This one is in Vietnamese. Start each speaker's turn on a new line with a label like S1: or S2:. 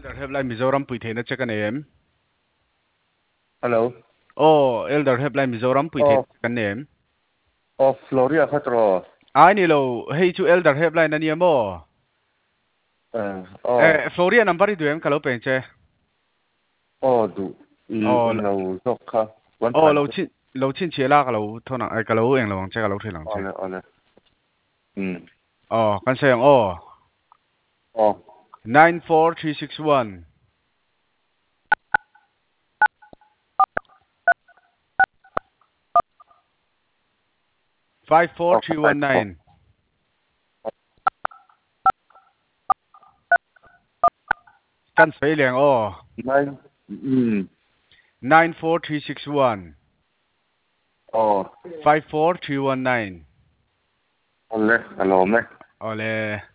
S1: Elder Helpline Mizoram Puithe na check name.
S2: Hello.
S1: Oh, Elder Helpline Mizoram Puithe check name.
S2: Oh, Florida Khatro.
S1: Ai ni lo hey chu Elder Helpline na niya mo.
S2: Oh.
S1: Florida number i duem kalo penche.
S2: Oh, du.
S1: Oh,
S2: Lo zokha. One
S1: oh
S2: pan.
S1: lo chin chia la kalo thona ai kalo eng lo che kalo thoi lang che.
S2: Ole, ole.
S1: Oh, kan sayang oh.
S2: Oh.
S1: 94361. 54319. Kan say liang oh. 94361.
S2: Oh.
S1: 54319.
S2: Ole, hello me.
S1: Ole.